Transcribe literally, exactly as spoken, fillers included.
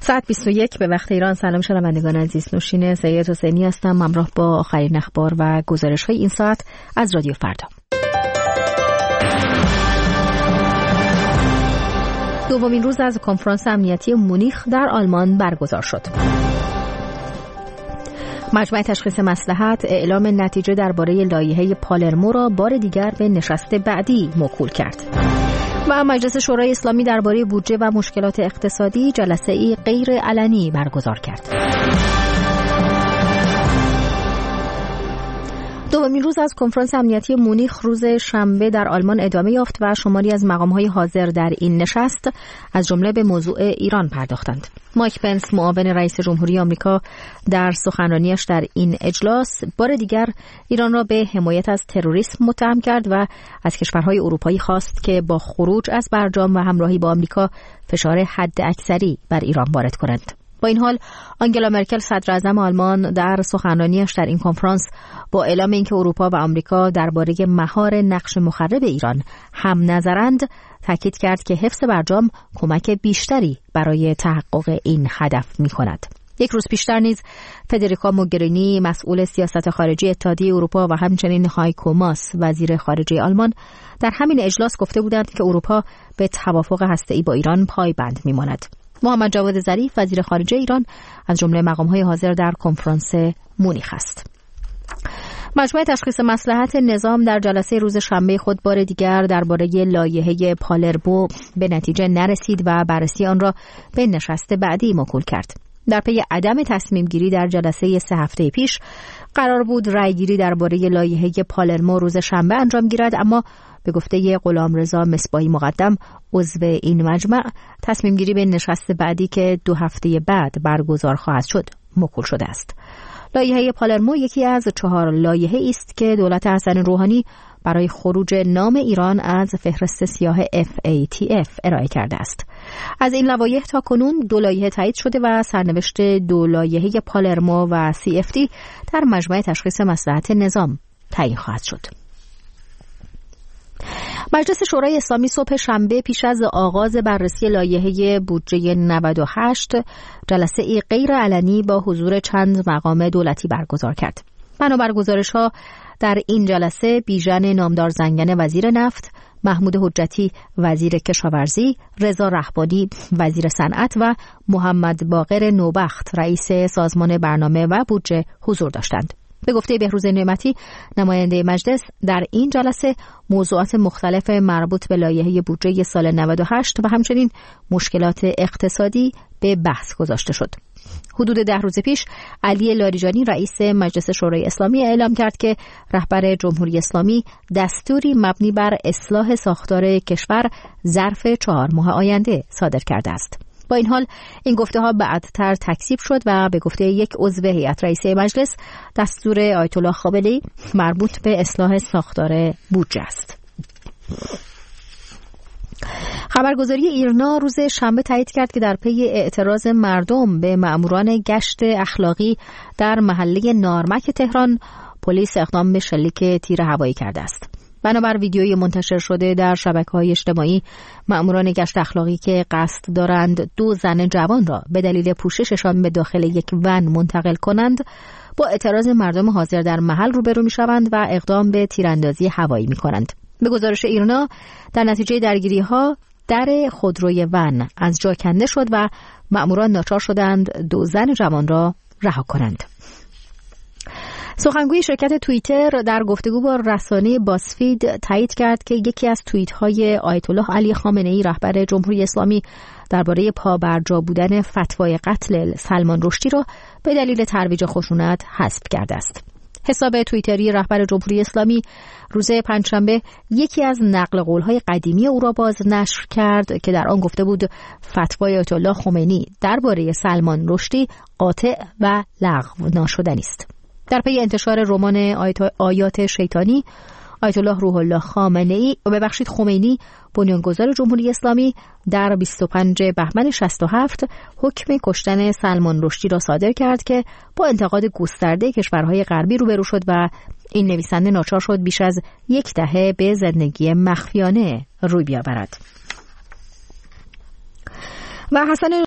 ساعت بیست و یک به وقت ایران. سلام شنوندگان عزیز، نوشین سید حسینی هستم همراه با آخرین اخبار و گزارش‌های این ساعت از رادیو فردا. دومین روز از کنفرانس امنیتی مونیخ در آلمان برگزار شد. مجمع تشخیص مصلحت اعلام نتیجه درباره لایحه پالرمو را بار دیگر به نشست بعدی موکول کرد. و مجلس شورای اسلامی درباره بودجه و مشکلات اقتصادی جلسه‌ای غیر علنی برگزار کرد. دومین روز از کنفرانس امنیتی مونیخ روز شنبه در آلمان ادامه یافت و شماری از مقام‌های حاضر در این نشست از جمله به موضوع ایران پرداختند. مایک پنس معاون رئیس جمهوری آمریکا در سخنرانیش در این اجلاس بار دیگر ایران را به حمایت از تروریسم متهم کرد و از کشورهای اروپایی خواست که با خروج از برجام و همراهی با آمریکا فشار حد اکثری بر ایران وارد کنند. با این حال آنگلا مرکل صدر اعظم آلمان در سخنرانیش در این کنفرانس با اعلام اینکه اروپا و آمریکا درباره مهار نقش مخرب ایران هم نظرند تاکید کرد که حفظ برجام کمک بیشتری برای تحقق این هدف می‌کند. یک روز پیشتر نیز فدریکا موگرینی مسئول سیاست خارجی اتحادیه اروپا و همچنین هایکو ماس وزیر خارجه آلمان در همین اجلاس گفته بودند که اروپا به توافق هسته‌ای با ایران پایبند می‌ماند. محمد جواد ظریف وزیر خارجه ایران از جمله مقام‌های حاضر در کنفرانس مونیخ است. مجمع تشخیص مصلحت نظام در جلسه روز شنبه خود بار دیگر درباره لایحه پالرمو به نتیجه نرسید و بررسی آن را به نشست بعدی موکول کرد. در پی عدم تصمیم گیری در جلسه سه هفته پیش قرار بود رأیگیری درباره لایحه پالرمو روز شنبه انجام گیرد، اما به گفته غلامرضا مصباحی مقدم عضو این مجمع تصمیم گیری به نشست بعدی که دو هفته بعد برگزار خواهد شد موکول شده است. لایحه پالرمو یکی از چهار لایحه است که دولت حسن روحانی برای خروج نام ایران از فهرست سیاه اف ای تی اف ارائه کرده است. از این لوایح تا کنون دو لایحه تایید شده و سرنوشت دو لایحه پالرمو و سی اف تی در مجمع تشخیص مصلحت نظام تعیین خواهد شد. مجلس شورای اسلامی صبح شنبه پیش از آغاز بررسی لایحه بودجه نود و هشت جلسه ای غیر علنی با حضور چند مقام دولتی برگزار کرد. بنابر گزارش‌ها در این جلسه بیژن نامدار زنگنه وزیر نفت، محمود حجتی وزیر کشاورزی، رضا رهبانی وزیر صنعت و محمد باقر نوبخت رئیس سازمان برنامه و بودجه حضور داشتند. به گفته بهروز نعمتی نماینده مجلس در این جلسه موضوعات مختلف مربوط به لایحه بودجه سال نود و هشت و همچنین مشکلات اقتصادی به بحث گذاشته شد. حدود ده روز پیش علی لاریجانی رئیس مجلس شورای اسلامی اعلام کرد که رهبر جمهوری اسلامی دستوری مبنی بر اصلاح ساختار کشور ظرف چهار ماه آینده صادر کرده است. با این حال این گفته‌ها بعدتر تکذیب شد و به گفته یک عضو هیئت رئیسه مجلس دستور آیت الله خامنه‌ای مربوط به اصلاح ساختار بودجه است. خبرگزاری ایرنا روز شنبه تایید کرد که در پی اعتراض مردم به مأموران گشت اخلاقی در محله نارمک تهران پلیس اقدام به شلیک تیر هوایی کرده است. بنابر ویدیوی منتشر شده در شبکه‌های اجتماعی، مأموران گشت اخلاقی که قصد دارند دو زن جوان را به دلیل پوشششان به داخل یک ون منتقل کنند، با اعتراض مردم حاضر در محل روبرو می‌شوند و اقدام به تیراندازی هوایی می‌کنند. به گزارش ایرنا در نتیجه درگیری‌ها در خودروی ون از جا کنده شد و مأموران ناچار شدند دو زن جوان را رها کنند. سخنگوی شرکت توییتر در گفتگو با رسانه بازفید تایید کرد که یکی از توییت‌های آیت الله علی خامنه‌ای رهبر جمهوری اسلامی درباره پابرجا بودن فتوای قتل سلمان رشدی را به دلیل ترویج خشونت حذف کرده است. حساب توییتری رهبر جمهوری اسلامی روز پنجشنبه یکی از نقل قول‌های قدیمی او را باز نشر کرد که در آن گفته بود فتوای آیت الله خمینی درباره سلمان رشدی قاطع و لغو ناشدنی است. در پی انتشار رمان آیات شیطانی، آیت الله روح الله خامنه‌ای و ببخشید خمینی بنیانگذار جمهوری اسلامی در بیست و پنج بهمن شصت و هفت حکم کشتن سلمان رشدی را صادر کرد که با انتقاد گسترده کشورهای غربی روبرو شد و این نویسنده ناچار شد بیش از یک دهه به زندگی مخفیانه روی بیاورد. و حسن